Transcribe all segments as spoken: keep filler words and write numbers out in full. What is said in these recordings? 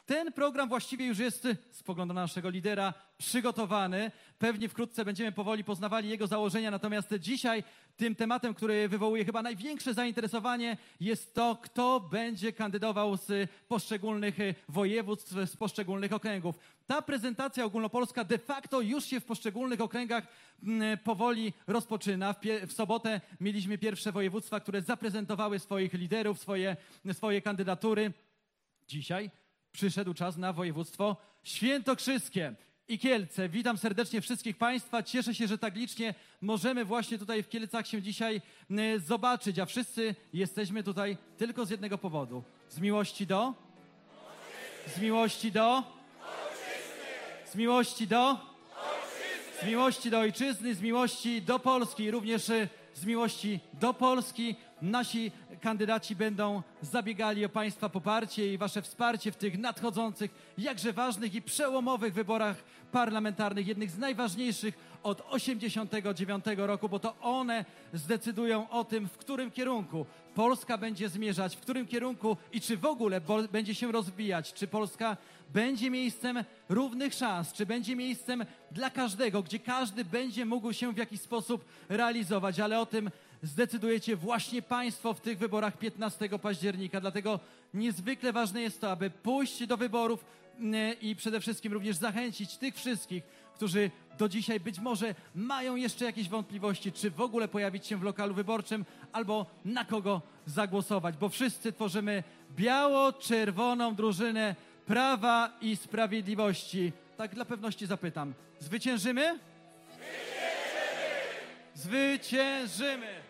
Ten program właściwie już jest, z poglądu na naszego lidera, przygotowany. Pewnie wkrótce będziemy powoli poznawali jego założenia, natomiast dzisiaj tym tematem, który wywołuje chyba największe zainteresowanie, jest to, kto będzie kandydował z poszczególnych województw, z poszczególnych okręgów. Ta prezentacja ogólnopolska de facto już się w poszczególnych okręgach m, powoli rozpoczyna. W, pie, w sobotę mieliśmy pierwsze województwa, które zaprezentowały swoich liderów, swoje, swoje kandydatury. Dzisiaj przyszedł czas na województwo świętokrzyskie i Kielce. Witam serdecznie wszystkich Państwa. Cieszę się, że tak licznie możemy właśnie tutaj w Kielcach się dzisiaj y, zobaczyć, a wszyscy jesteśmy tutaj tylko z jednego powodu. Z miłości do? Z miłości do? Z miłości do? Z miłości do ojczyzny, z miłości do Polski, również y, z miłości do Polski. Nasi kandydaci będą zabiegali o Państwa poparcie i Wasze wsparcie w tych nadchodzących, jakże ważnych i przełomowych wyborach parlamentarnych, jednych z najważniejszych od osiemdziesiątego dziewiątego roku, bo to one zdecydują o tym, w którym kierunku Polska będzie zmierzać, w którym kierunku i czy w ogóle będzie się rozwijać, czy Polska będzie miejscem równych szans, czy będzie miejscem dla każdego, gdzie każdy będzie mógł się w jakiś sposób realizować, ale o tym zdecydujecie właśnie Państwo w tych wyborach piętnastego października. Dlatego niezwykle ważne jest to, aby pójść do wyborów i przede wszystkim również zachęcić tych wszystkich, którzy do dzisiaj być może mają jeszcze jakieś wątpliwości, czy w ogóle pojawić się w lokalu wyborczym, albo na kogo zagłosować, bo wszyscy tworzymy biało-czerwoną drużynę Prawa i Sprawiedliwości. Tak dla pewności zapytam, zwyciężymy? Zwyciężymy! Zwyciężymy!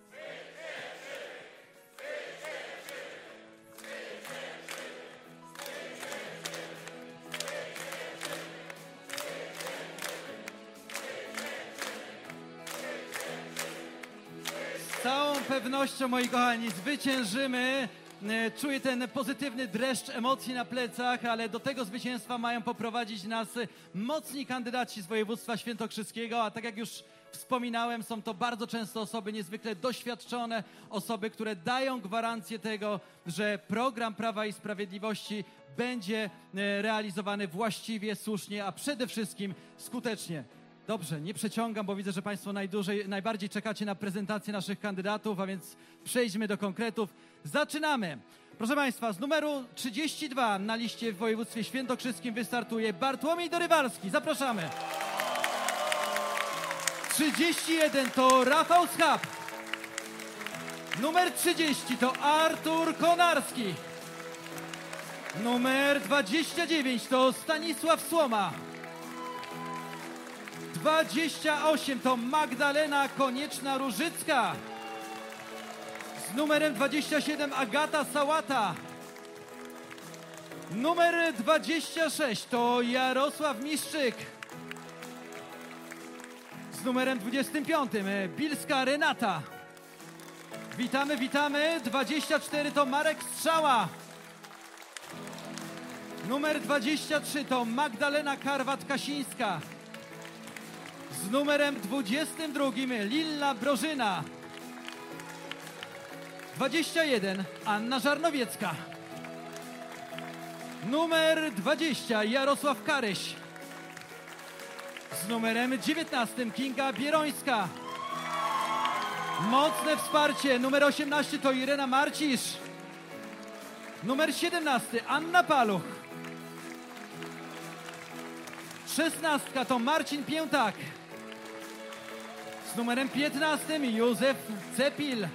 Z całą pewnością, moi kochani, zwyciężymy. Czuję ten pozytywny dreszcz emocji na plecach, ale do tego zwycięstwa mają poprowadzić nas mocni kandydaci z województwa świętokrzyskiego, a tak jak już wspominałem, są to bardzo często osoby niezwykle doświadczone, osoby, które dają gwarancję tego, że program Prawa i Sprawiedliwości będzie realizowany właściwie, słusznie, a przede wszystkim skutecznie. Dobrze, nie przeciągam, bo widzę, że Państwo najdłużej, najbardziej czekacie na prezentację naszych kandydatów, a więc przejdźmy do konkretów. Zaczynamy! Proszę Państwa, z numeru trzydzieści dwa na liście w województwie świętokrzyskim wystartuje Bartłomiej Dorywalski. Zapraszamy! trzydzieści jeden to Rafał Schab. Numer trzydzieści to Artur Konarski. Numer dwadzieścia dziewięć to Stanisław Słoma. dwadzieścia osiem to Magdalena Konieczna-Różycka. Z numerem dwadzieścia siedem Agata Sałata. Numer dwadzieścia sześć to Jarosław Miszczyk. Z numerem dwudziestym piątym Bilska Renata. Witamy, witamy. dwadzieścia cztery to Marek Strzała. Numer dwadzieścia trzy to Magdalena Karwat-Kasińska. Z numerem dwudziestym drugim Lilla Brożyna. dwadzieścia jeden Anna Żarnowiecka. Numer dwadzieścia Jarosław Karyś. Z numerem dziewiętnastym Kinga Bierońska. Mocne wsparcie. Numer osiemnaście to Irena Marcisz. Numer siedemnasty Anna Paluch. szesnastka to Marcin Piętak. Z numerem piętnastym Józef Cepil.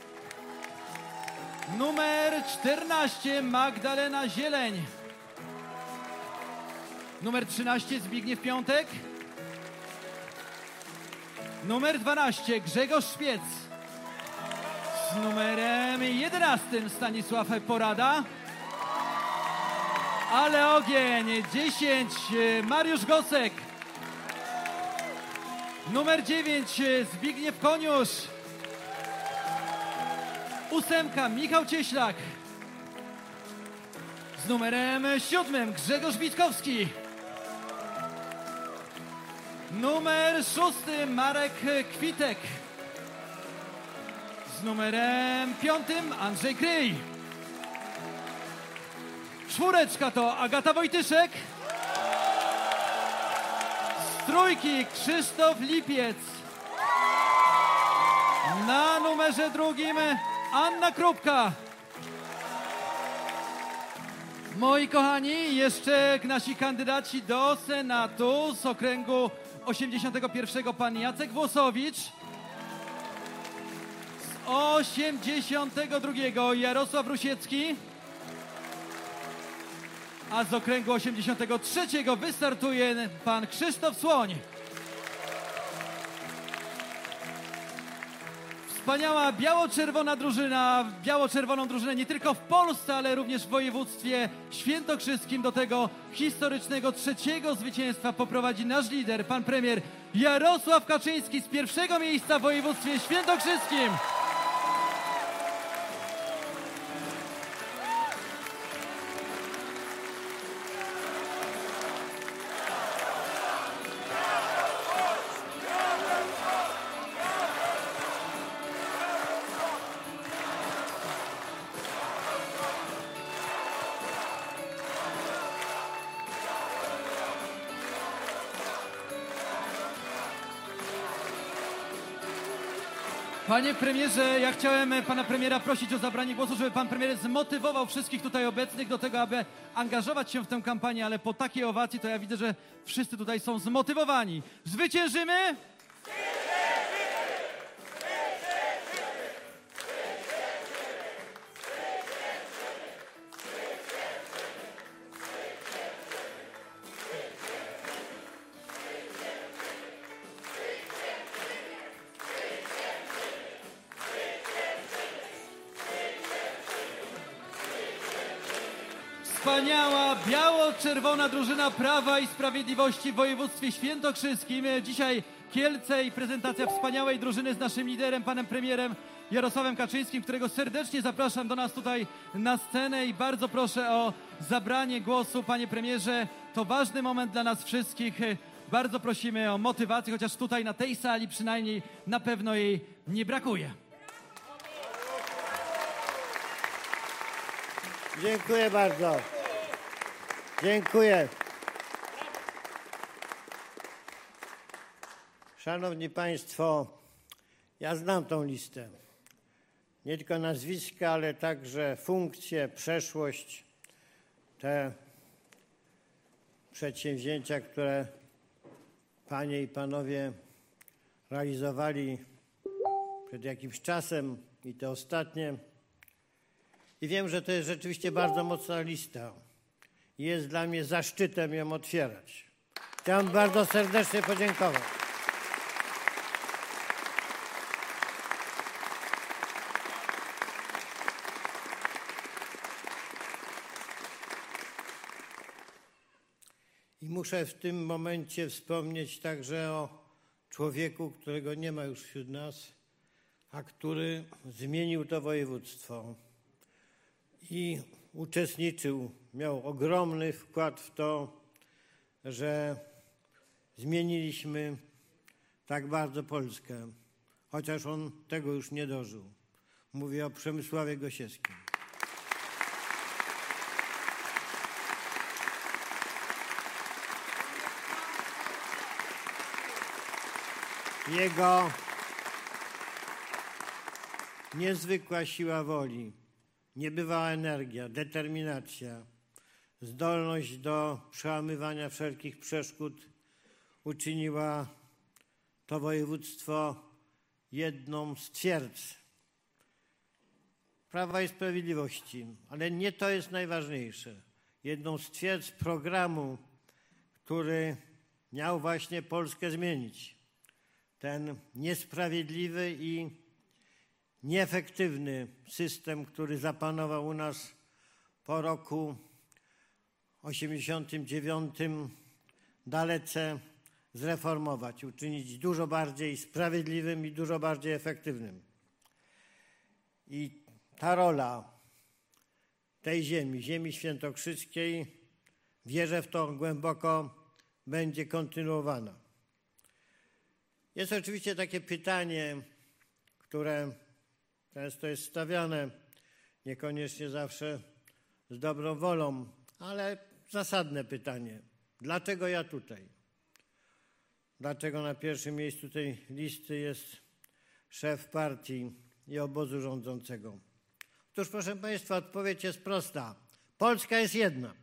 Numer czternaście Magdalena Zieleń. Numer trzynaście Zbigniew Piątek. Numer dwanaście Grzegorz Szpiec. Z numerem jedenastym Stanisław Porada. Ale ogień! dziesięć Mariusz Gosek. Numer dziewięć Zbigniew Koniusz. Ósemka Michał Cieślak. Z numerem siódmym Grzegorz Witkowski. Numer szósty Marek Kwitek. Z numerem piątym Andrzej Kryj. Czwóreczka to Agata Wojtyszek. Z trójki Krzysztof Lipiec. Na numerze drugim Anna Krupka. Moi kochani, jeszcze nasi kandydaci do Senatu z okręgu osiemdziesiątego pierwszego pan Jacek Włosowicz. Z osiemdziesiątego drugiego Jarosław Rusiecki. A z okręgu osiemdziesiątego trzeciego wystartuje pan Krzysztof Słoń. Wspaniała biało-czerwona drużyna, biało-czerwoną drużynę nie tylko w Polsce, ale również w województwie świętokrzyskim. Do tego historycznego trzeciego zwycięstwa poprowadzi nasz lider, pan premier Jarosław Kaczyński z pierwszego miejsca w województwie świętokrzyskim. Panie premierze, ja chciałem pana premiera prosić o zabranie głosu, żeby pan premier zmotywował wszystkich tutaj obecnych do tego, aby angażować się w tę kampanię, ale po takiej owacji to ja widzę, że wszyscy tutaj są zmotywowani. Zwyciężymy! Wspaniała biało-czerwona drużyna Prawa i Sprawiedliwości w województwie świętokrzyskim. Dzisiaj Kielce i prezentacja wspaniałej drużyny z naszym liderem, panem premierem Jarosławem Kaczyńskim, którego serdecznie zapraszam do nas tutaj na scenę i bardzo proszę o zabranie głosu, panie premierze. To ważny moment dla nas wszystkich. Bardzo prosimy o motywację, chociaż tutaj na tej sali przynajmniej na pewno jej nie brakuje. Dziękuję bardzo. Dziękuję. Szanowni Państwo, ja znam tą listę. Nie tylko nazwiska, ale także funkcje, przeszłość, te przedsięwzięcia, które panie i panowie realizowali przed jakimś czasem i te ostatnie. I wiem, że to jest rzeczywiście bardzo mocna lista. Jest dla mnie zaszczytem ją otwierać. Chciałem bardzo serdecznie podziękować. I muszę w tym momencie wspomnieć także o człowieku, którego nie ma już wśród nas, a który zmienił to województwo i uczestniczył, miał ogromny wkład w to, że zmieniliśmy tak bardzo Polskę, chociaż on tego już nie dożył. Mówię o Przemysławie Gosiewskim. Jego niezwykła siła woli, niebywała energia, determinacja, zdolność do przełamywania wszelkich przeszkód uczyniła to województwo jedną z twierdz Prawa i Sprawiedliwości, ale nie to jest najważniejsze. Jedną z twierdz programu, który miał właśnie Polskę zmienić. Ten niesprawiedliwy i nieefektywny system, który zapanował u nas po roku osiemdziesiątym dziewiątym, dalece zreformować, uczynić dużo bardziej sprawiedliwym i dużo bardziej efektywnym. I ta rola tej ziemi, ziemi świętokrzyskiej, wierzę w to głęboko, będzie kontynuowana. Jest oczywiście takie pytanie, które często jest stawiane, niekoniecznie zawsze z dobrą wolą, Ale zasadne pytanie. Dlaczego ja tutaj? Dlaczego na pierwszym miejscu tej listy jest szef partii i obozu rządzącego? Otóż, proszę Państwa, odpowiedź jest prosta. Polska jest jedna.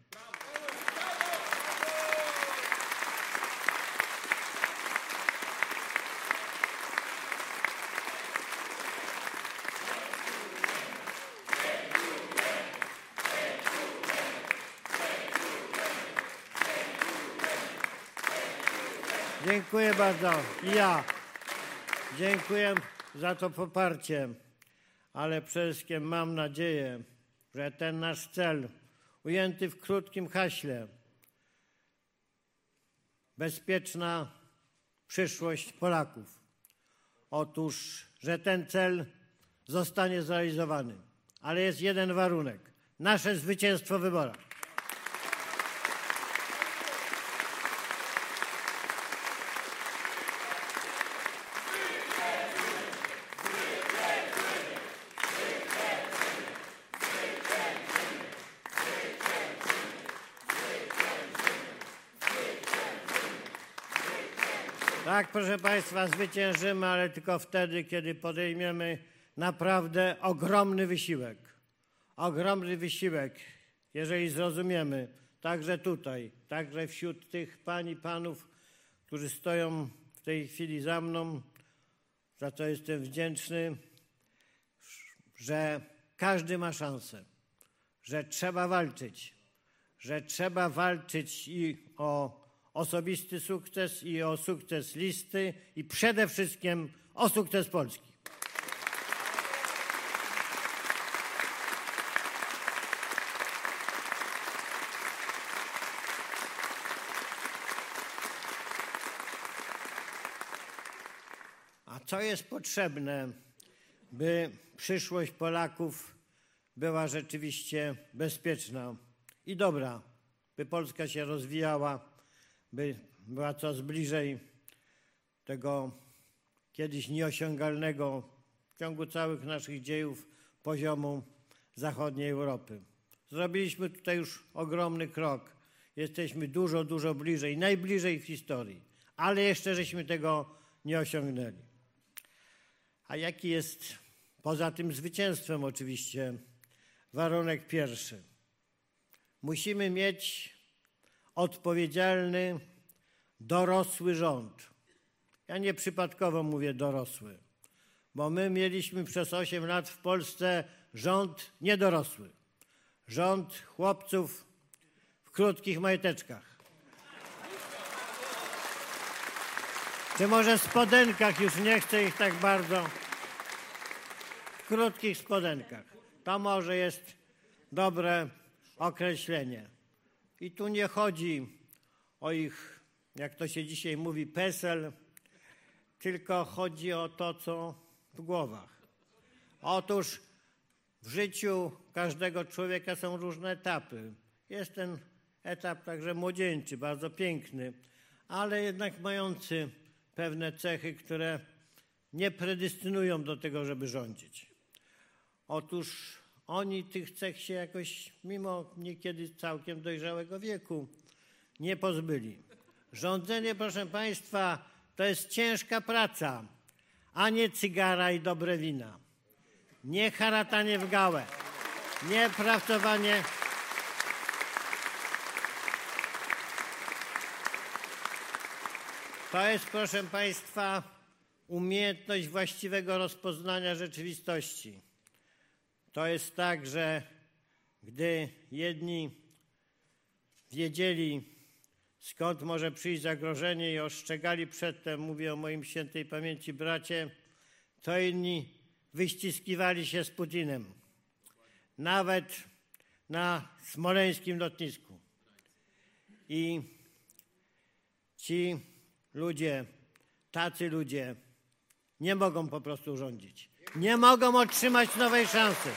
Dziękuję bardzo. I ja dziękuję za to poparcie, ale przede wszystkim mam nadzieję, że ten nasz cel, ujęty w krótkim haśle, bezpieczna przyszłość Polaków, otóż, że ten cel zostanie zrealizowany. Ale jest jeden warunek. Nasze zwycięstwo w wyborach. Tak, proszę Państwa, zwyciężymy, ale tylko wtedy, kiedy podejmiemy naprawdę ogromny wysiłek. Ogromny wysiłek, jeżeli zrozumiemy, także tutaj, także wśród tych pań i panów, którzy stoją w tej chwili za mną, za co jestem wdzięczny, że każdy ma szansę, że trzeba walczyć, że trzeba walczyć i o osobisty sukces, i o sukces listy, i przede wszystkim o sukces Polski. A co jest potrzebne, by przyszłość Polaków była rzeczywiście bezpieczna i dobra, by Polska się rozwijała, by była coraz bliżej tego kiedyś nieosiągalnego w ciągu całych naszych dziejów poziomu zachodniej Europy. Zrobiliśmy tutaj już ogromny krok. Jesteśmy dużo, dużo bliżej, najbliżej w historii, ale jeszcze żeśmy tego nie osiągnęli. A jaki jest, poza tym zwycięstwem oczywiście, warunek pierwszy? Musimy mieć odpowiedzialny, dorosły rząd. Ja nieprzypadkowo mówię dorosły, bo my mieliśmy przez osiem lat w Polsce rząd niedorosły. Rząd chłopców w krótkich majteczkach. Czy może spodenkach, już nie chcę ich tak bardzo. W krótkich spodenkach. To może jest dobre określenie. I tu nie chodzi o ich, jak to się dzisiaj mówi, PESEL, tylko chodzi o to, co w głowach. Otóż w życiu każdego człowieka są różne etapy. Jest ten etap także młodzieńczy, bardzo piękny, ale jednak mający pewne cechy, które nie predestynują do tego, żeby rządzić. Otóż oni tych cech się jakoś, mimo niekiedy całkiem dojrzałego wieku, nie pozbyli. Rządzenie, proszę Państwa, to jest ciężka praca, a nie cygara i dobre wina. Nie haratanie w gałę, nie pracowanie. To jest, proszę Państwa, umiejętność właściwego rozpoznania rzeczywistości. To jest tak, że gdy jedni wiedzieli, skąd może przyjść zagrożenie i ostrzegali przedtem, mówię o moim świętej pamięci bracie, to inni wyściskiwali się z Putinem. Nawet na smoleńskim lotnisku. I ci ludzie, tacy ludzie nie mogą po prostu rządzić. Nie mogą otrzymać nowej szansy.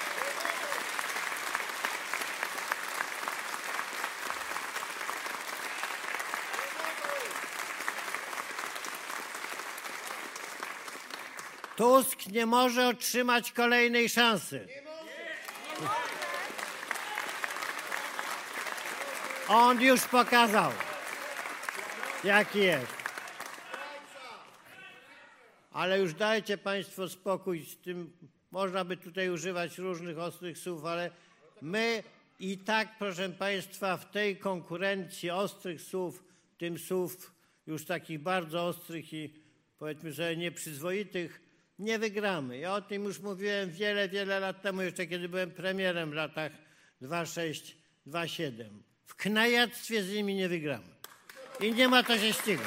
Tusk nie może otrzymać kolejnej szansy. On już pokazał, jaki jest. Ale już dajcie Państwo spokój z tym. Można by tutaj używać różnych ostrych słów, ale my i tak, proszę Państwa, w tej konkurencji ostrych słów, tym słów już takich bardzo ostrych i powiedzmy sobie nieprzyzwoitych, nie wygramy. Ja o tym już mówiłem wiele, wiele lat temu, jeszcze kiedy byłem premierem w latach dwa sześć dwa siedem. W knajactwie z nimi nie wygramy. I nie ma to się ścigać.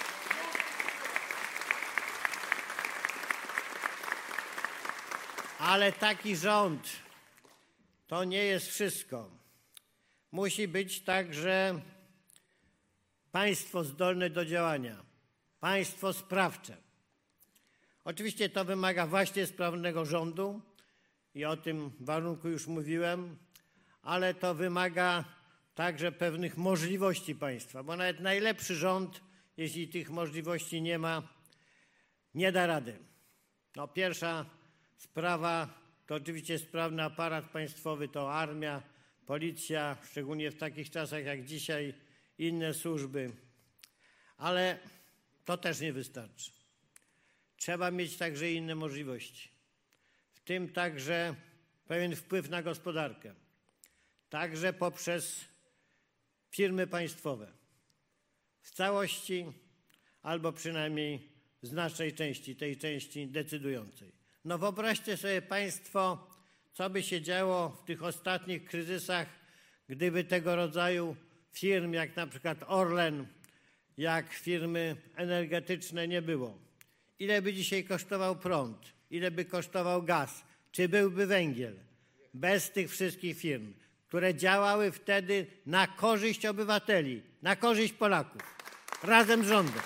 Ale taki rząd to nie jest wszystko. Musi być także państwo zdolne do działania, państwo sprawcze. Oczywiście to wymaga właśnie sprawnego rządu i o tym warunku już mówiłem, ale to wymaga także pewnych możliwości państwa, bo nawet najlepszy rząd, jeśli tych możliwości nie ma, nie da rady. No, pierwsza sprawa to oczywiście sprawny aparat państwowy, to armia, policja, szczególnie w takich czasach jak dzisiaj, inne służby. Ale to też nie wystarczy. Trzeba mieć także inne możliwości, w tym także pewien wpływ na gospodarkę, także poprzez firmy państwowe. W całości albo przynajmniej w znacznej części, tej części decydującej. No wyobraźcie sobie Państwo, co by się działo w tych ostatnich kryzysach, gdyby tego rodzaju firm jak na przykład Orlen, jak firmy energetyczne nie było. Ile by dzisiaj kosztował prąd? Ile by kosztował gaz? Czy byłby węgiel? Bez tych wszystkich firm, które działały wtedy na korzyść obywateli, na korzyść Polaków, razem z rządem.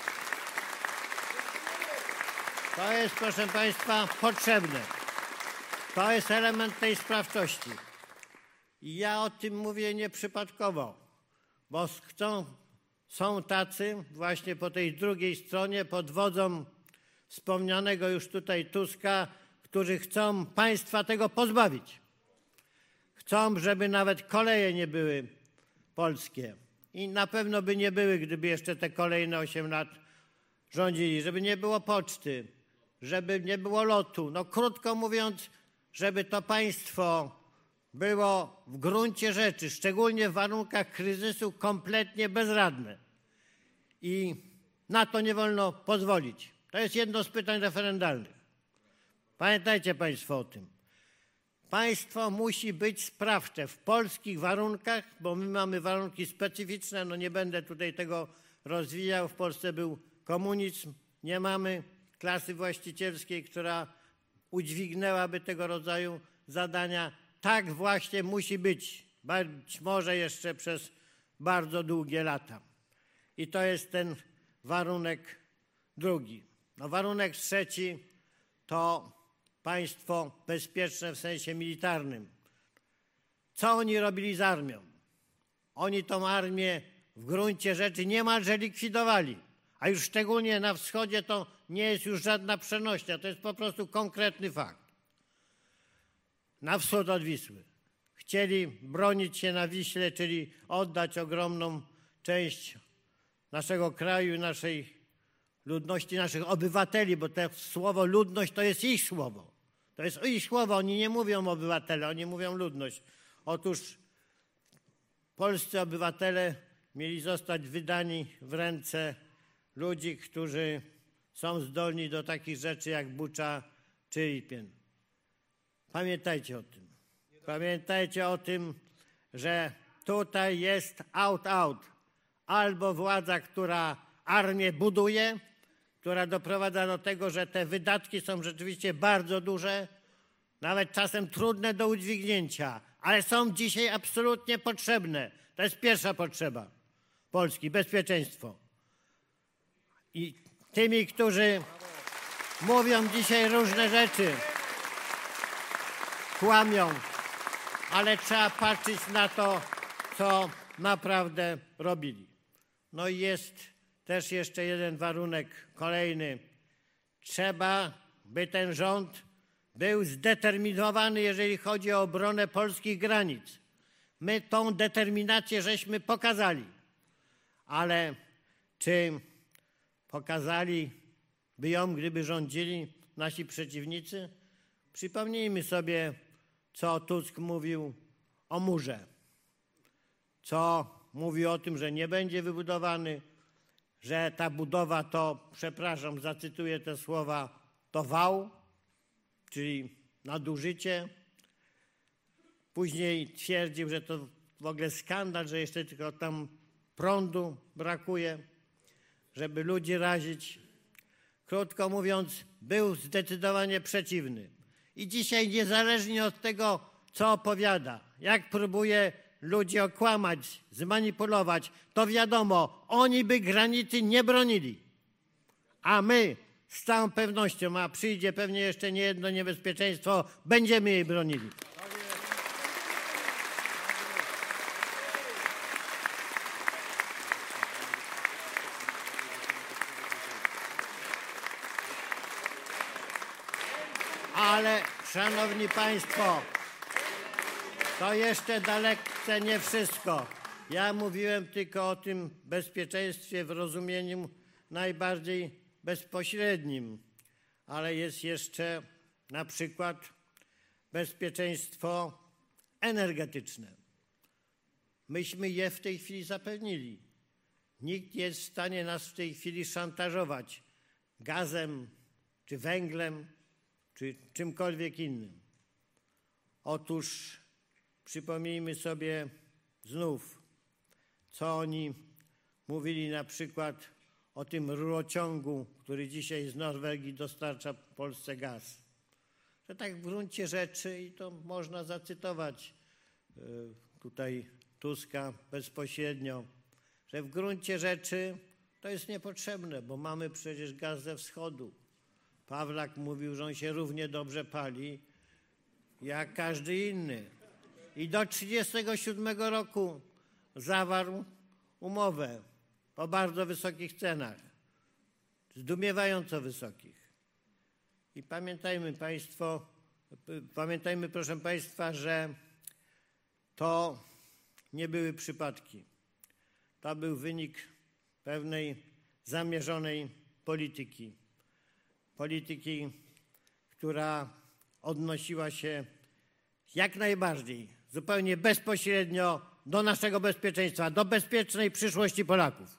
To jest, proszę Państwa, potrzebne. To jest element tej sprawczości. I ja o tym mówię nieprzypadkowo, bo chcą, są tacy właśnie po tej drugiej stronie pod wodzą wspomnianego już tutaj Tuska, którzy chcą państwa tego pozbawić. Chcą, żeby nawet koleje nie były polskie. I na pewno by nie były, gdyby jeszcze te kolejne osiem lat rządzili. Żeby nie było poczty, żeby nie było lotu. No krótko mówiąc, żeby to państwo było w gruncie rzeczy, szczególnie w warunkach kryzysu, kompletnie bezradne. I na to nie wolno pozwolić. To jest jedno z pytań referendalnych. Pamiętajcie Państwo o tym. Państwo musi być sprawcze w polskich warunkach, bo my mamy warunki specyficzne, no nie będę tutaj tego rozwijał. W Polsce był komunizm, nie mamy klasy właścicielskiej, która udźwignęłaby tego rodzaju zadania. Tak właśnie musi być, być może jeszcze przez bardzo długie lata. I to jest ten warunek drugi. No, warunek trzeci to państwo bezpieczne w sensie militarnym. Co oni robili z armią? Oni tą armię w gruncie rzeczy niemalże likwidowali. A już szczególnie na wschodzie to nie jest już żadna przenośnia, to jest po prostu konkretny fakt. Na wschód od Wisły. Chcieli bronić się na Wiśle, czyli oddać ogromną część naszego kraju, naszej ludności, naszych obywateli, bo to słowo ludność to jest ich słowo. To jest ich słowo, oni nie mówią obywatele, oni mówią ludność. Otóż polscy obywatele mieli zostać wydani w ręce ludzi, którzy są zdolni do takich rzeczy jak Bucza czy Irpien. Pamiętajcie o tym. Pamiętajcie o tym, że tutaj jest out-out. Albo władza, która armię buduje, która doprowadza do tego, że te wydatki są rzeczywiście bardzo duże, nawet czasem trudne do udźwignięcia, ale są dzisiaj absolutnie potrzebne. To jest pierwsza potrzeba Polski, bezpieczeństwo. I tymi, którzy mówią dzisiaj różne rzeczy, kłamią, ale trzeba patrzeć na to, co naprawdę robili. No i jest też jeszcze jeden warunek kolejny. Trzeba, by ten rząd był zdeterminowany, jeżeli chodzi o obronę polskich granic. my tą determinację żeśmy pokazali. Ale czy pokazaliby ją, gdyby rządzili nasi przeciwnicy? Przypomnijmy sobie, co Tusk mówił o murze. Co mówi o tym, że nie będzie wybudowany, że ta budowa to, przepraszam, zacytuję te słowa, to wał, czyli nadużycie. Później twierdził, że to w ogóle skandal, że jeszcze tylko tam prądu brakuje, żeby ludzi razić. Krótko mówiąc, był zdecydowanie przeciwny. I dzisiaj niezależnie od tego, co opowiada, jak próbuje ludzi okłamać, zmanipulować, to wiadomo, oni by granicy nie bronili. A my z całą pewnością, a przyjdzie pewnie jeszcze niejedno niebezpieczeństwo, będziemy jej bronili. Ale, szanowni państwo, to jeszcze dalece nie wszystko. Ja mówiłem tylko o tym bezpieczeństwie w rozumieniu najbardziej bezpośrednim, ale jest jeszcze na przykład bezpieczeństwo energetyczne. Myśmy je w tej chwili zapewnili. Nikt nie jest w stanie nas w tej chwili szantażować gazem, czy węglem, czy czymkolwiek innym. Otóż przypomnijmy sobie znów, co oni mówili na przykład o tym rurociągu, który dzisiaj z Norwegii dostarcza Polsce gaz. Że tak w gruncie rzeczy, i to można zacytować tutaj Tuska bezpośrednio, że w gruncie rzeczy to jest niepotrzebne, bo mamy przecież gaz ze wschodu. Pawlak mówił, że on się równie dobrze pali jak każdy inny. I do trzydziestego siódmego roku zawarł umowę o bardzo wysokich cenach, zdumiewająco wysokich. I pamiętajmy państwo, pamiętajmy proszę państwa, że to nie były przypadki. To był wynik pewnej zamierzonej polityki. Polityki, która odnosiła się jak najbardziej, zupełnie bezpośrednio do naszego bezpieczeństwa, do bezpiecznej przyszłości Polaków.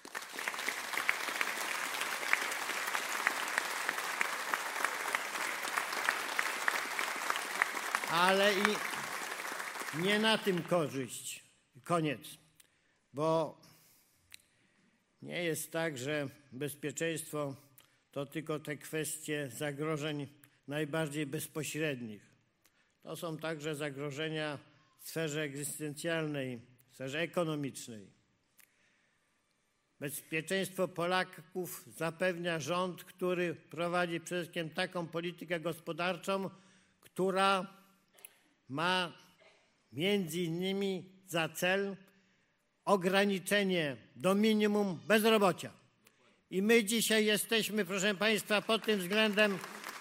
Ale i nie na tym korzyść, koniec, bo nie jest tak, że bezpieczeństwo to tylko te kwestie zagrożeń najbardziej bezpośrednich. To są także zagrożenia w sferze egzystencjalnej, w sferze ekonomicznej. Bezpieczeństwo Polaków zapewnia rząd, który prowadzi przede wszystkim taką politykę gospodarczą, która ma między innymi za cel ograniczenie do minimum bezrobocia. I my dzisiaj jesteśmy, proszę państwa, pod tym względem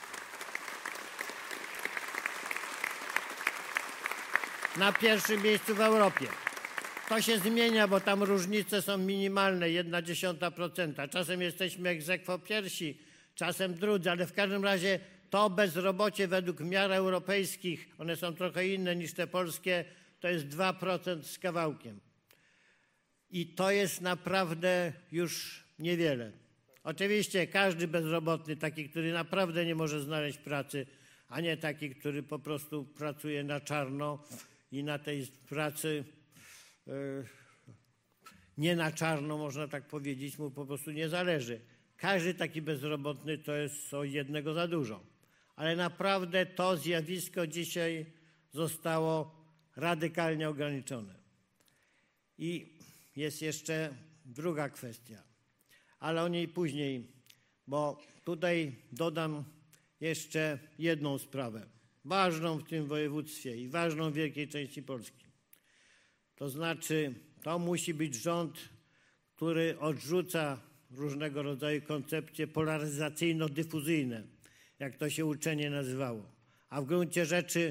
na pierwszym miejscu w Europie. To się zmienia, bo tam różnice są minimalne, jedna dziesiąta procenta. Czasem jesteśmy ex aequo pierwsi, czasem drudzy, ale w każdym razie to bezrobocie według miar europejskich, one są trochę inne niż te polskie, to jest dwa procent z kawałkiem. I to jest naprawdę już niewiele. Oczywiście każdy bezrobotny, taki, który naprawdę nie może znaleźć pracy, a nie taki, który po prostu pracuje na czarno i na tej pracy yy, nie na czarno, można tak powiedzieć, mu po prostu nie zależy. Każdy taki bezrobotny to jest o jednego za dużo. Ale naprawdę to zjawisko dzisiaj zostało radykalnie ograniczone. I jest jeszcze druga kwestia, ale o niej później, bo tutaj dodam jeszcze jedną sprawę, ważną w tym województwie i ważną w wielkiej części Polski. To znaczy, to musi być rząd, który odrzuca różnego rodzaju koncepcje polaryzacyjno-dyfuzyjne, jak to się uczenie nazywało. A w gruncie rzeczy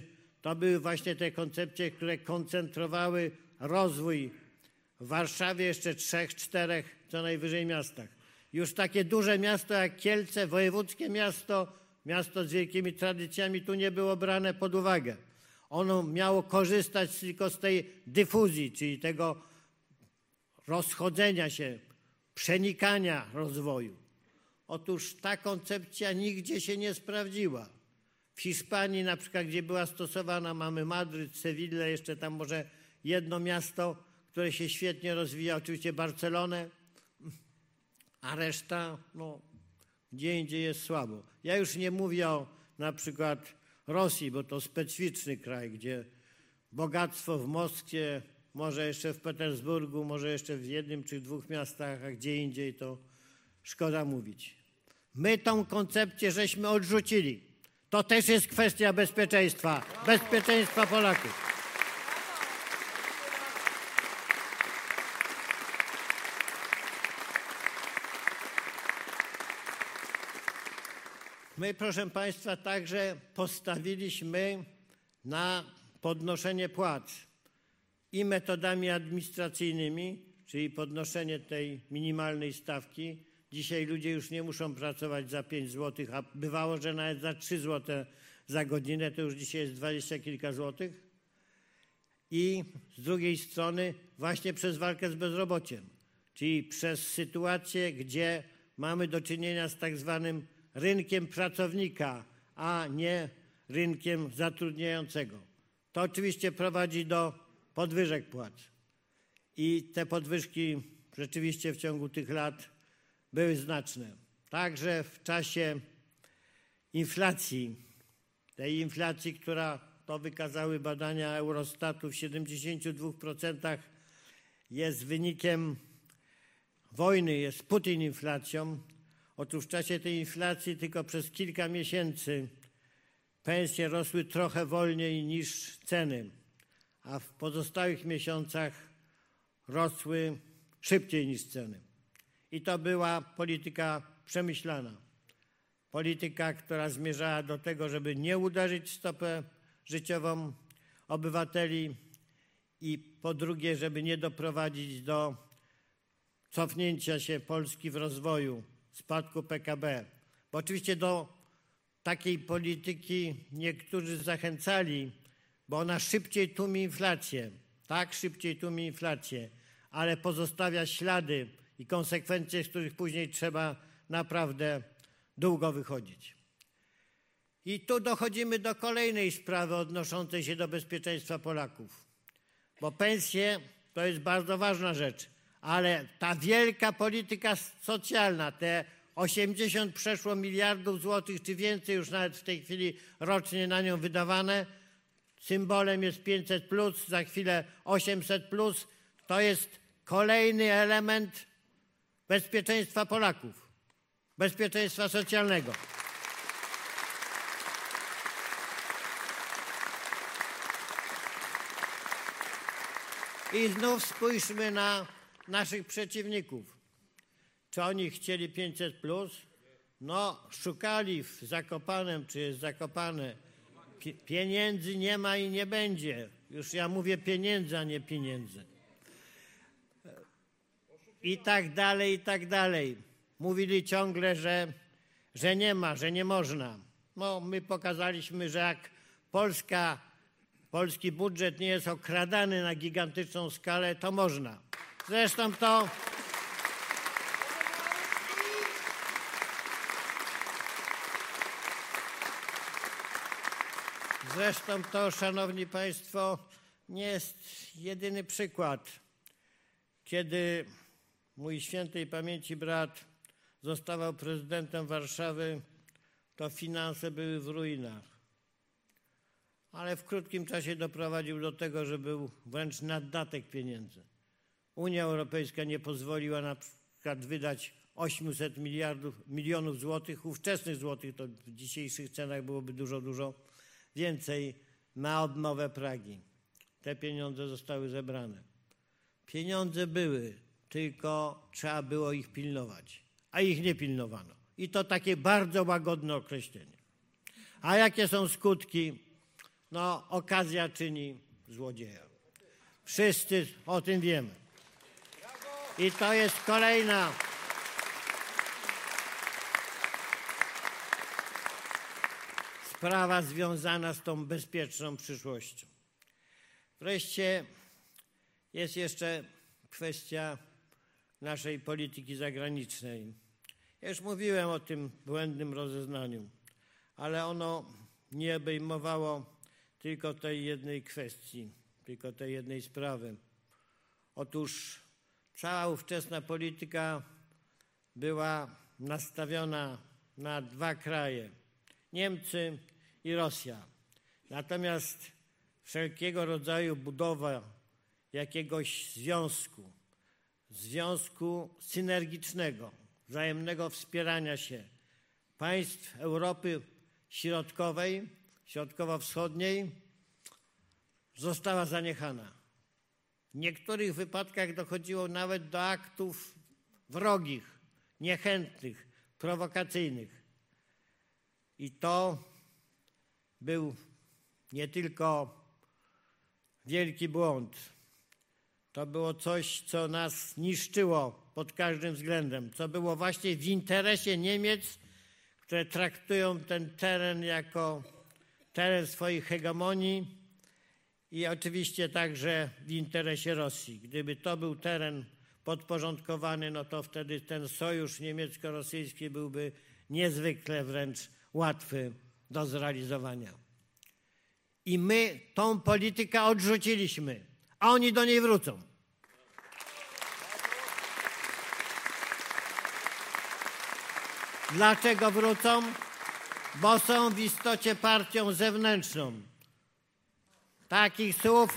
to były właśnie te koncepcje, które koncentrowały rozwój w Warszawie, jeszcze trzech, czterech co najwyżej miastach. Już takie duże miasto jak Kielce, wojewódzkie miasto, miasto z wielkimi tradycjami, tu nie było brane pod uwagę. Ono miało korzystać tylko z tej dyfuzji, czyli tego rozchodzenia się, przenikania rozwoju. Otóż ta koncepcja nigdzie się nie sprawdziła. W Hiszpanii na przykład, gdzie była stosowana, mamy Madryt, Sewillę, jeszcze tam może jedno miasto, które się świetnie rozwija, oczywiście Barcelonę, a reszta, no, gdzie indziej jest słabo. Ja już nie mówię o na przykład Rosji, bo to specyficzny kraj, gdzie bogactwo w Moskwie, może jeszcze w Petersburgu, może jeszcze w jednym czy dwóch miastach, a gdzie indziej to szkoda mówić. My tą koncepcję żeśmy odrzucili. To też jest kwestia bezpieczeństwa, bezpieczeństwa Polaków. My, proszę Państwa, także postawiliśmy na podnoszenie płac i metodami administracyjnymi, czyli podnoszenie tej minimalnej stawki. Dzisiaj ludzie już nie muszą pracować za pięć złotych, a bywało, że nawet za trzy złote za godzinę, to już dzisiaj jest dwadzieścia kilka złotych. I z drugiej strony właśnie przez walkę z bezrobociem, czyli przez sytuację, gdzie mamy do czynienia z tak zwanym rynkiem pracownika, a nie rynkiem zatrudniającego. To oczywiście prowadzi do podwyżek płac. I te podwyżki rzeczywiście w ciągu tych lat były znaczne. Także w czasie inflacji, tej inflacji, która to wykazały badania Eurostatu w siedemdziesięciu dwóch procentach jest wynikiem wojny, jest Putin inflacją. Otóż w czasie tej inflacji tylko przez kilka miesięcy pensje rosły trochę wolniej niż ceny, a w pozostałych miesiącach rosły szybciej niż ceny. I to była polityka przemyślana. Polityka, która zmierzała do tego, żeby nie uderzyć w stopę życiową obywateli i po drugie, żeby nie doprowadzić do cofnięcia się Polski w rozwoju, spadku P K B. Bo oczywiście do takiej polityki niektórzy zachęcali, bo ona szybciej tłumi inflację, tak, szybciej tłumi inflację, ale pozostawia ślady i konsekwencje, z których później trzeba naprawdę długo wychodzić. I tu dochodzimy do kolejnej sprawy odnoszącej się do bezpieczeństwa Polaków. Bo pensje to jest bardzo ważna rzecz, ale ta wielka polityka socjalna, te osiemdziesiąt przeszło miliardów złotych, czy więcej już nawet w tej chwili rocznie na nią wydawane, symbolem jest pięćset plus, za chwilę osiemset plus, to jest kolejny element bezpieczeństwa Polaków, bezpieczeństwa socjalnego. I znów spójrzmy na naszych przeciwników. Czy oni chcieli pięćset plus? No, szukali w Zakopanem, czy jest Zakopane. Pieniędzy nie ma i nie będzie. Już ja mówię pieniędzy, a nie pieniędzy. I tak dalej, i tak dalej. Mówili ciągle, że, że nie ma, że nie można. No, my pokazaliśmy, że jak Polska, polski budżet nie jest okradany na gigantyczną skalę, to można. Zresztą to... Zresztą to, szanowni państwo, nie jest jedyny przykład. Kiedy mój świętej pamięci brat zostawał prezydentem Warszawy, to finanse były w ruinach. Ale w krótkim czasie doprowadził do tego, że był wręcz naddatek pieniędzy. Unia Europejska nie pozwoliła na przykład wydać osiemset miliardów, milionów złotych, ówczesnych złotych, to w dzisiejszych cenach byłoby dużo, dużo więcej, na odnowę Pragi. Te pieniądze zostały zebrane. Pieniądze były, tylko trzeba było ich pilnować, a ich nie pilnowano. I to takie bardzo łagodne określenie. A jakie są skutki? no okazja czyni złodzieja. Wszyscy o tym wiemy. I to jest kolejna sprawa związana z tą bezpieczną przyszłością. Wreszcie jest jeszcze kwestia naszej polityki zagranicznej. Ja już mówiłem o tym błędnym rozeznaniu, ale ono nie obejmowało tylko tej jednej kwestii, tylko tej jednej sprawy. Otóż cała ówczesna polityka była nastawiona na dwa kraje, Niemcy i Rosja. Natomiast wszelkiego rodzaju budowa jakiegoś związku, związku synergicznego, wzajemnego wspierania się państw Europy Środkowej, Środkowo-Wschodniej została zaniechana. W niektórych wypadkach dochodziło nawet do aktów wrogich, niechętnych, prowokacyjnych. I to był nie tylko wielki błąd. To było coś, co nas niszczyło pod każdym względem, co było właśnie w interesie Niemiec, które traktują ten teren jako teren swojej hegemonii i oczywiście także w interesie Rosji. Gdyby to był teren podporządkowany, no to wtedy ten sojusz niemiecko-rosyjski byłby niezwykle wręcz łatwy do zrealizowania. I my tą politykę odrzuciliśmy, a oni do niej wrócą. Dlaczego wrócą? Bo są w istocie partią zewnętrzną. Takich słów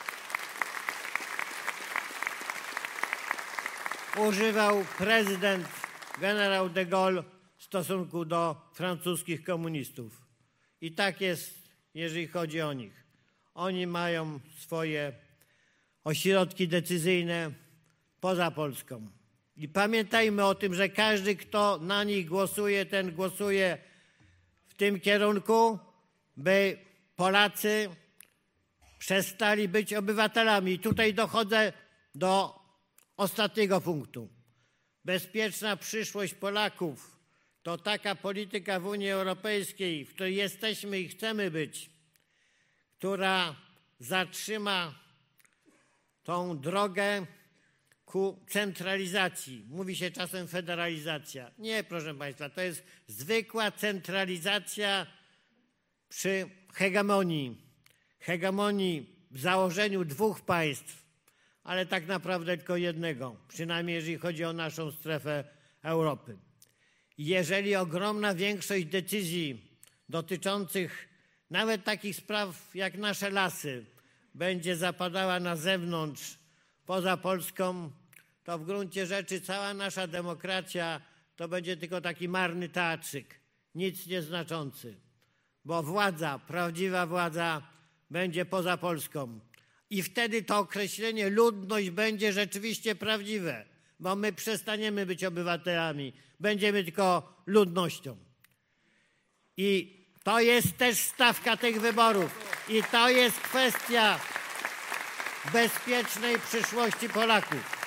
używał prezydent generał de Gaulle w stosunku do francuskich komunistów. I tak jest, jeżeli chodzi o nich. Oni mają swoje ośrodki decyzyjne poza Polską. I pamiętajmy o tym, że każdy, kto na nich głosuje, ten głosuje w tym kierunku, by Polacy przestali być obywatelami. I tutaj dochodzę do ostatniego punktu. Bezpieczna przyszłość Polaków to taka polityka w Unii Europejskiej, w której jesteśmy i chcemy być, która zatrzyma tą drogę ku centralizacji. Mówi się czasem federalizacja. Nie, proszę Państwa, to jest zwykła centralizacja przy hegemonii. Hegemonii w założeniu dwóch państw, ale tak naprawdę tylko jednego, przynajmniej jeżeli chodzi o naszą strefę Europy. Jeżeli ogromna większość decyzji dotyczących nawet takich spraw jak nasze lasy będzie zapadała na zewnątrz, poza Polską, to w gruncie rzeczy cała nasza demokracja to będzie tylko taki marny teatrzyk, nic nieznaczący, bo władza, prawdziwa władza będzie poza Polską. I wtedy to określenie ludność będzie rzeczywiście prawdziwe, bo my przestaniemy być obywatelami, będziemy tylko ludnością. I to jest też stawka tych wyborów. I to jest kwestia bezpiecznej przyszłości Polaków.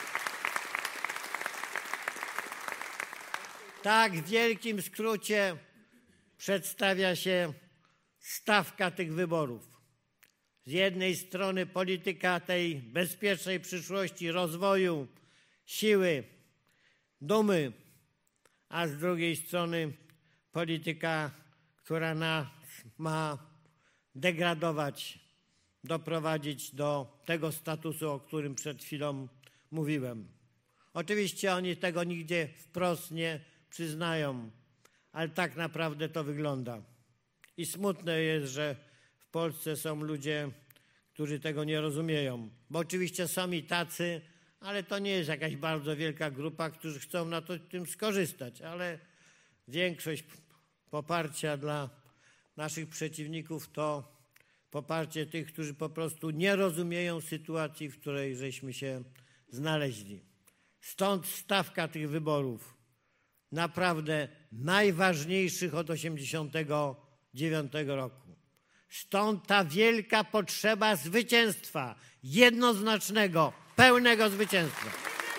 Tak w wielkim skrócie przedstawia się stawka tych wyborów. Z jednej strony polityka tej bezpiecznej przyszłości, rozwoju, siły, dumy, a z drugiej strony polityka, która nas ma degradować, doprowadzić do tego statusu, o którym przed chwilą mówiłem. Oczywiście oni tego nigdzie wprost nie przyznają, ale tak naprawdę to wygląda. I smutne jest, że w Polsce są ludzie, którzy tego nie rozumieją. Bo oczywiście są i tacy, ale to nie jest jakaś bardzo wielka grupa, którzy chcą na to, tym skorzystać. Ale większość poparcia dla naszych przeciwników to poparcie tych, którzy po prostu nie rozumieją sytuacji, w której żeśmy się znaleźli. Stąd stawka tych wyborów, naprawdę najważniejszych od osiemdziesiątego dziewiątego roku. Stąd ta wielka potrzeba zwycięstwa, jednoznacznego, pełnego zwycięstwa.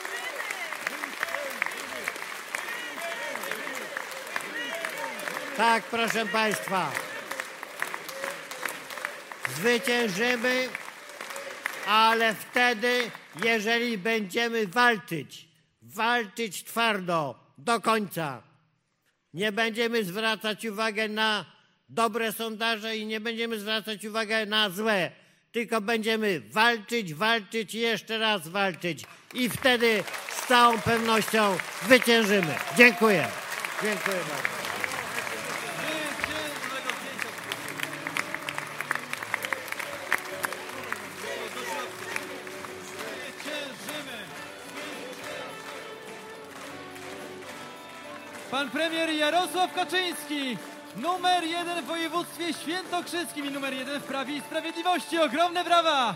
Tak, proszę Państwa, zwyciężymy, ale wtedy, jeżeli będziemy walczyć, walczyć twardo, do końca. Nie będziemy zwracać uwagi na dobre sondaże i nie będziemy zwracać uwagi na złe, tylko będziemy walczyć, walczyć i jeszcze raz walczyć. I wtedy z całą pewnością zwyciężymy. Dziękuję. Dziękuję bardzo. Pan premier Jarosław Kaczyński, numer jeden w województwie świętokrzyskim i numer jeden w Prawie i Sprawiedliwości. Ogromne brawa!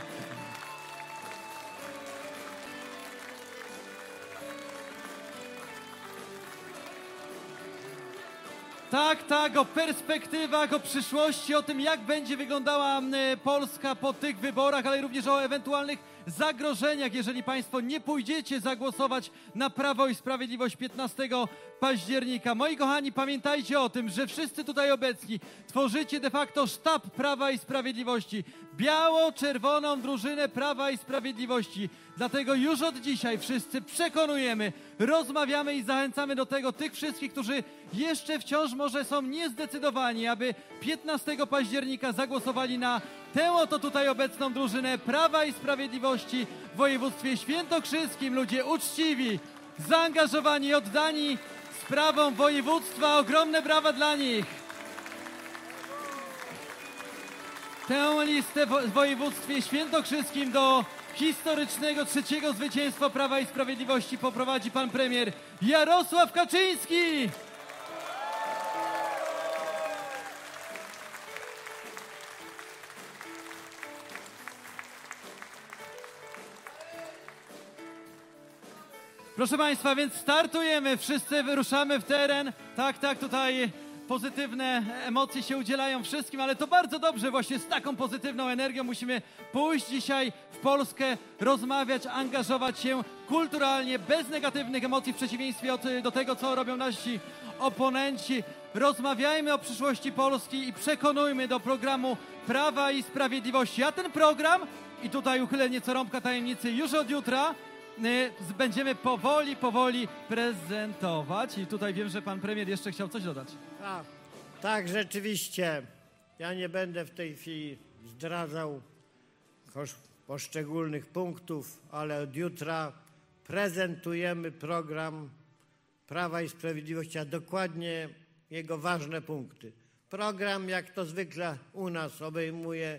Tak, tak, o perspektywach, o przyszłości, o tym, jak będzie wyglądała Polska po tych wyborach, ale również o ewentualnych zagrożeniach, jeżeli Państwo nie pójdziecie zagłosować na Prawo i Sprawiedliwość piętnastego października. Moi kochani, pamiętajcie o tym, że wszyscy tutaj obecni tworzycie de facto sztab Prawa i Sprawiedliwości. Biało-czerwoną drużynę Prawa i Sprawiedliwości. Dlatego już od dzisiaj wszyscy przekonujemy, rozmawiamy i zachęcamy do tego tych wszystkich, którzy jeszcze wciąż może są niezdecydowani, aby piętnastego października zagłosowali na tę oto tutaj obecną drużynę Prawa i Sprawiedliwości w województwie świętokrzyskim. Ludzie uczciwi, zaangażowani, oddani sprawom województwa. Ogromne brawa dla nich. Tę listę w województwie świętokrzyskim do historycznego trzeciego zwycięstwa Prawa i Sprawiedliwości poprowadzi pan premier Jarosław Kaczyński. Proszę Państwa, więc startujemy, wszyscy wyruszamy w teren. Tak, tak, tutaj pozytywne emocje się udzielają wszystkim, ale to bardzo dobrze, właśnie z taką pozytywną energią musimy pójść dzisiaj w Polskę, rozmawiać, angażować się kulturalnie, bez negatywnych emocji, w przeciwieństwie od, do tego, co robią nasi oponenci. Rozmawiajmy o przyszłości Polski i przekonujmy do programu Prawa i Sprawiedliwości. A ten program, i tutaj uchylę nieco rąbka tajemnicy, już od jutra będziemy powoli, powoli prezentować. I tutaj wiem, że pan premier jeszcze chciał coś dodać. Tak, tak, rzeczywiście. Ja nie będę w tej chwili zdradzał poszczególnych punktów, ale od jutra prezentujemy program Prawa i Sprawiedliwości, a dokładnie jego ważne punkty. Program, jak to zwykle u nas, obejmuje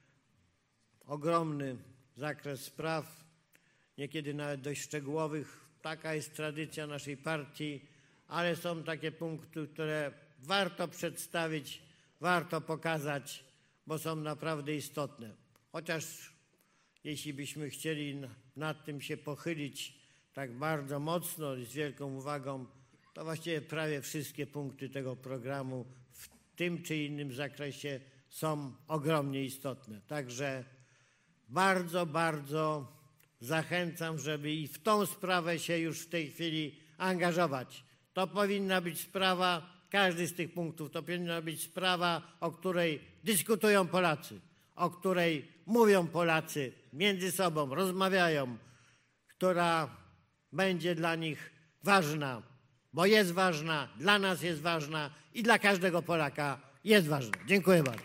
ogromny zakres spraw, niekiedy nawet dość szczegółowych. Taka jest tradycja naszej partii, ale są takie punkty, które warto przedstawić, warto pokazać, bo są naprawdę istotne. Chociaż jeśli byśmy chcieli nad tym się pochylić tak bardzo mocno i z wielką uwagą, to właściwie prawie wszystkie punkty tego programu w tym czy innym zakresie są ogromnie istotne. Także bardzo, bardzo zachęcam, żeby i w tą sprawę się już w tej chwili angażować. To powinna być sprawa, każdy z tych punktów, to powinna być sprawa, o której dyskutują Polacy, o której mówią Polacy między sobą, rozmawiają, która będzie dla nich ważna, bo jest ważna, dla nas jest ważna i dla każdego Polaka jest ważna. Dziękuję bardzo.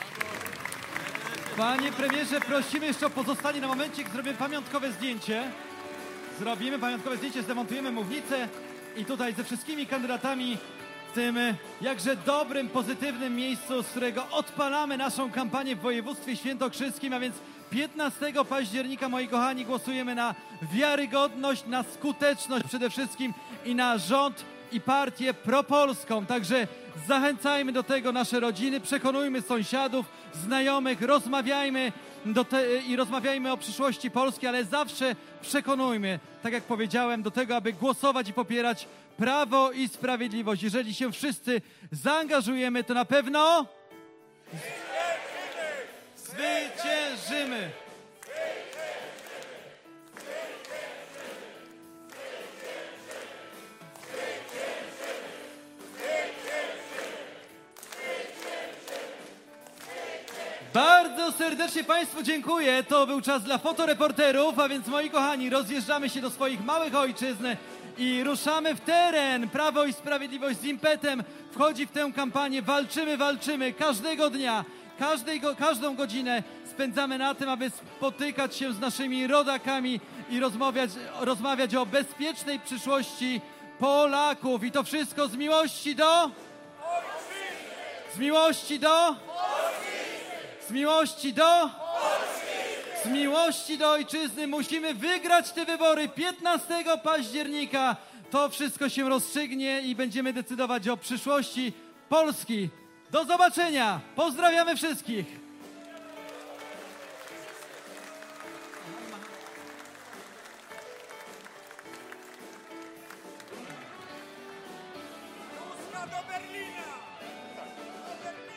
Panie premierze, prosimy jeszcze o pozostanie na momencik, zrobimy pamiątkowe zdjęcie. Zrobimy pamiątkowe zdjęcie, zdemontujemy mównicę i tutaj ze wszystkimi kandydatami w tym jakże dobrym, pozytywnym miejscu, z którego odpalamy naszą kampanię w województwie świętokrzyskim, a więc piętnastego października, moi kochani, głosujemy na wiarygodność, na skuteczność przede wszystkim i na rząd i partię propolską. Także zachęcajmy do tego nasze rodziny, przekonujmy sąsiadów, znajomych, rozmawiajmy do te, i rozmawiajmy o przyszłości Polski, ale zawsze przekonujmy, tak jak powiedziałem, do tego, aby głosować i popierać Prawo i Sprawiedliwość. Jeżeli się wszyscy zaangażujemy, to na pewno Zwyciężymy! Bardzo serdecznie Państwu dziękuję. To był czas dla fotoreporterów, a więc moi kochani, rozjeżdżamy się do swoich małych ojczyzn i ruszamy w teren. Prawo i Sprawiedliwość z impetem wchodzi w tę kampanię. Walczymy, walczymy każdego dnia, każdej go, każdą godzinę spędzamy na tym, aby spotykać się z naszymi rodakami i rozmawiać, rozmawiać o bezpiecznej przyszłości Polaków. I to wszystko z miłości do... Z miłości do... Z miłości do... Z miłości do ojczyzny musimy wygrać te wybory piętnastego października. To wszystko się rozstrzygnie i będziemy decydować o przyszłości Polski. Do zobaczenia. Pozdrawiamy wszystkich. Do Berlina! Do Berlina!